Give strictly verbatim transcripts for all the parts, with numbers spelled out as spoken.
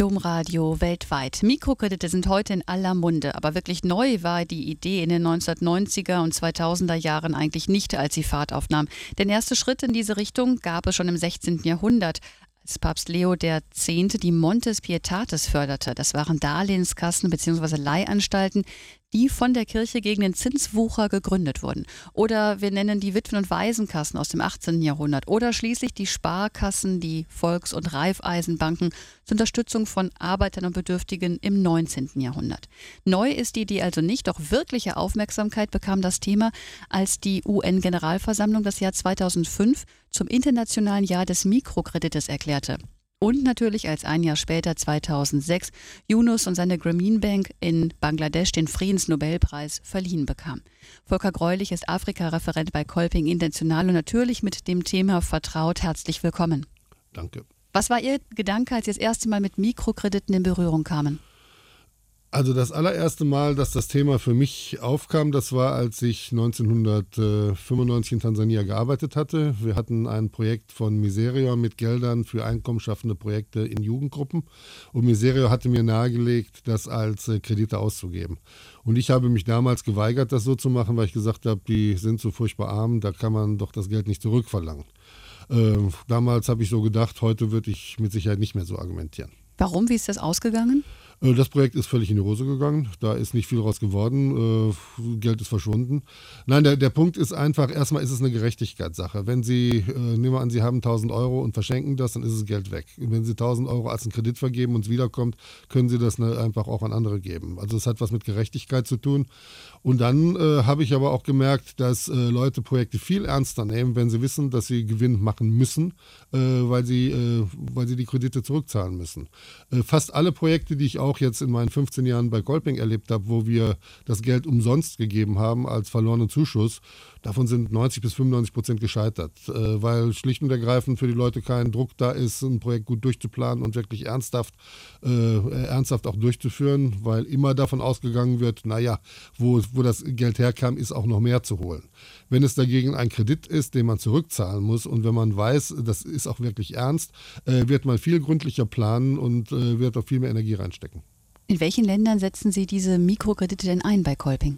Domradio weltweit. Mikrokredite sind heute in aller Munde, aber wirklich neu war die Idee in den neunzehnhundertneunziger und zweitausender Jahren eigentlich nicht, als sie Fahrt aufnahm. Denn erste Schritte in diese Richtung gab es schon im sechzehnten Jahrhundert, als Papst Leo der Zehnte die Montes Pietatis förderte. Das waren Darlehenskassen bzw. Leihanstalten, die von der Kirche gegen den Zinswucher gegründet wurden. Oder wir nennen die Witwen- und Waisenkassen aus dem achtzehnten Jahrhundert. Oder schließlich die Sparkassen, die Volks- und Raiffeisenbanken zur Unterstützung von Arbeitern und Bedürftigen im neunzehnten Jahrhundert. Neu ist die Idee also nicht, doch wirkliche Aufmerksamkeit bekam das Thema, als die U N-Generalversammlung das Jahr zweitausendfünf zum Internationalen Jahr des Mikrokredites erklärte. Und natürlich als ein Jahr später, zweitausendsechs, Yunus und seine Grameen Bank in Bangladesch den Friedensnobelpreis verliehen bekam. Volker Greulich ist Afrika-Referent bei Kolping International und natürlich mit dem Thema vertraut. Herzlich willkommen. Danke. Was war Ihr Gedanke, als Sie das erste Mal mit Mikrokrediten in Berührung kamen? Also das allererste Mal, dass das Thema für mich aufkam, das war, als ich neunzehnhundertfünfundneunzig in Tansania gearbeitet hatte. Wir hatten ein Projekt von Miserio mit Geldern für einkommensschaffende Projekte in Jugendgruppen. Und Miserio hatte mir nahegelegt, das als Kredite auszugeben. Und ich habe mich damals geweigert, das so zu machen, weil ich gesagt habe, die sind so furchtbar arm, da kann man doch das Geld nicht zurückverlangen. Äh, damals habe ich so gedacht, heute würde ich mit Sicherheit nicht mehr so argumentieren. Warum? Wie ist das ausgegangen? Das Projekt ist völlig in die Hose gegangen. Da ist nicht viel raus geworden. Äh, Geld ist verschwunden. Nein, der, der Punkt ist einfach, erstmal ist es eine Gerechtigkeitssache. Wenn Sie, äh, nehmen wir an, Sie haben tausend Euro und verschenken das, dann ist das Geld weg. Wenn Sie tausend Euro als einen Kredit vergeben und es wiederkommt, können Sie das ne, einfach auch an andere geben. Also es hat was mit Gerechtigkeit zu tun. Und dann äh, habe ich aber auch gemerkt, dass äh, Leute Projekte viel ernster nehmen, wenn sie wissen, dass sie Gewinn machen müssen, äh, weil, sie, äh, weil sie die Kredite zurückzahlen müssen. Äh, fast alle Projekte, die ich auch jetzt in meinen fünfzehn Jahren bei Kolping erlebt habe, wo wir das Geld umsonst gegeben haben als verlorenen Zuschuss, davon sind neunzig bis fünfundneunzig Prozent gescheitert, äh, weil schlicht und ergreifend für die Leute kein Druck da ist, ein Projekt gut durchzuplanen und wirklich ernsthaft, äh, ernsthaft auch durchzuführen, weil immer davon ausgegangen wird, naja, wo, wo das Geld herkam, ist auch noch mehr zu holen. Wenn es dagegen ein Kredit ist, den man zurückzahlen muss und wenn man weiß, das ist auch wirklich ernst, äh, wird man viel gründlicher planen und äh, wird auch viel mehr Energie reinstecken. In welchen Ländern setzen Sie diese Mikrokredite denn ein bei Kolping?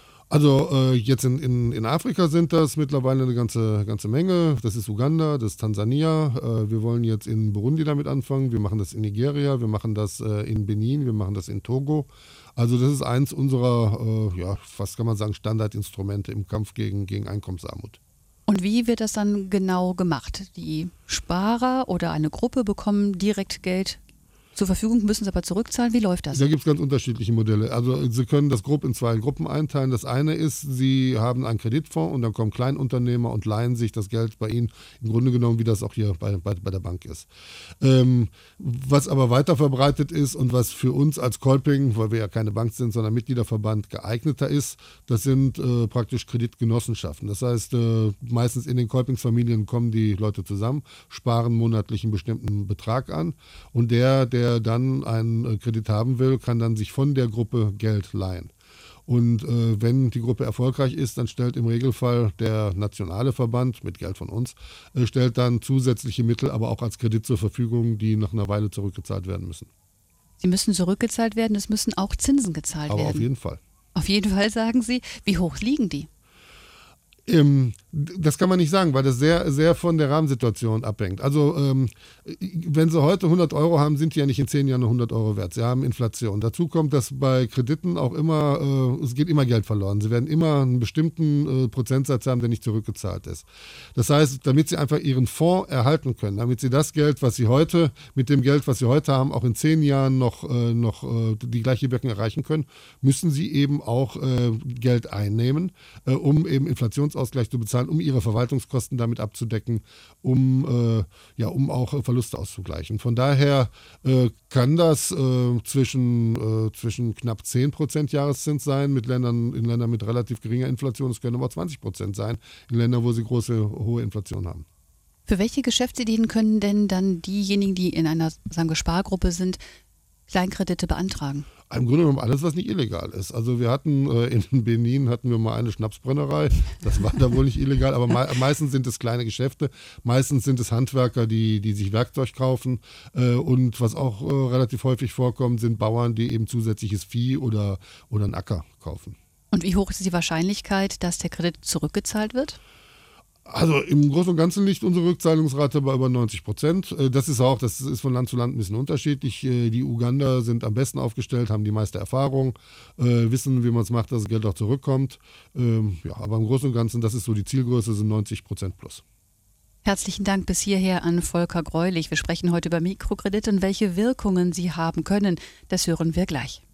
Also äh, jetzt in, in, in Afrika sind das mittlerweile eine ganze, ganze Menge. Das ist Uganda, das ist Tansania. Äh, wir wollen jetzt in Burundi damit anfangen. Wir machen das in Nigeria, wir machen das äh, in Benin, wir machen das in Togo. Also das ist eins unserer, äh, ja, was kann man sagen, Standardinstrumente im Kampf gegen, gegen Einkommensarmut. Und wie wird das dann genau gemacht? Die Sparer oder eine Gruppe bekommen direkt Geld zur Verfügung, müssen sie aber zurückzahlen. Wie läuft das? Da gibt es ganz unterschiedliche Modelle. Also Sie können das grob in zwei Gruppen einteilen. Das eine ist, Sie haben einen Kreditfonds und dann kommen Kleinunternehmer und leihen sich das Geld bei Ihnen, im Grunde genommen, wie das auch hier bei, bei, bei der Bank ist. Ähm, was aber weiter verbreitet ist und was für uns als Kolping, weil wir ja keine Bank sind, sondern Mitgliederverband, geeigneter ist, das sind äh, praktisch Kreditgenossenschaften. Das heißt, äh, meistens in den Kolpingsfamilien kommen die Leute zusammen, sparen monatlich einen bestimmten Betrag an und der, der dann einen Kredit haben will, kann dann sich von der Gruppe Geld leihen. Und äh, wenn die Gruppe erfolgreich ist, dann stellt im Regelfall der nationale Verband mit Geld von uns, äh, stellt dann zusätzliche Mittel, aber auch als Kredit zur Verfügung, die nach einer Weile zurückgezahlt werden müssen. Sie müssen zurückgezahlt werden, es müssen auch Zinsen gezahlt aber werden. Aber auf jeden Fall. Auf jeden Fall, sagen Sie. Wie hoch liegen die? Ähm, das kann man nicht sagen, weil das sehr, sehr von der Rahmensituation abhängt. Also ähm, wenn Sie heute hundert Euro haben, sind die ja nicht in zehn Jahren nur hundert Euro wert. Sie haben Inflation. Dazu kommt, dass bei Krediten auch immer, äh, es geht immer Geld verloren. Sie werden immer einen bestimmten äh, Prozentsatz haben, der nicht zurückgezahlt ist. Das heißt, damit Sie einfach Ihren Fonds erhalten können, damit Sie das Geld, was Sie heute, mit dem Geld, was Sie heute haben, auch in zehn Jahren noch, äh, noch äh, die gleiche Wirkung erreichen können, müssen Sie eben auch äh, Geld einnehmen, äh, um eben Inflationsausgleich zu bezahlen, um ihre Verwaltungskosten damit abzudecken, um, äh, ja, um auch äh, Verluste auszugleichen. Von daher äh, kann das äh, zwischen, äh, zwischen knapp zehn Prozent Jahreszins sein, mit Ländern, in Ländern mit relativ geringer Inflation. Es können aber zwanzig Prozent sein, in Ländern, wo sie große, hohe Inflation haben. Für welche Geschäftsideen können denn dann diejenigen, die in einer, sagen wir, Spargruppe sind, Kleinkredite beantragen? Im Grunde genommen alles, was nicht illegal ist. Also wir hatten äh, in Benin hatten wir mal eine Schnapsbrennerei. Das war da wohl nicht illegal, aber me meistens sind es kleine Geschäfte. Meistens sind es Handwerker, die, die sich Werkzeug kaufen. Äh, und was auch äh, relativ häufig vorkommt, sind Bauern, die eben zusätzliches Vieh oder, oder einen Acker kaufen. Und wie hoch ist die Wahrscheinlichkeit, dass der Kredit zurückgezahlt wird? Also im Großen und Ganzen liegt unsere Rückzahlungsrate bei über neunzig Prozent. Das ist auch, das ist von Land zu Land ein bisschen unterschiedlich. Die Uganda sind am besten aufgestellt, haben die meiste Erfahrung, wissen, wie man es macht, dass das Geld auch zurückkommt. Ja, aber im Großen und Ganzen, das ist so die Zielgröße, sind neunzig Prozent plus. Herzlichen Dank bis hierher an Volker Greulich. Wir sprechen heute über Mikrokredite und welche Wirkungen sie haben können. Das hören wir gleich.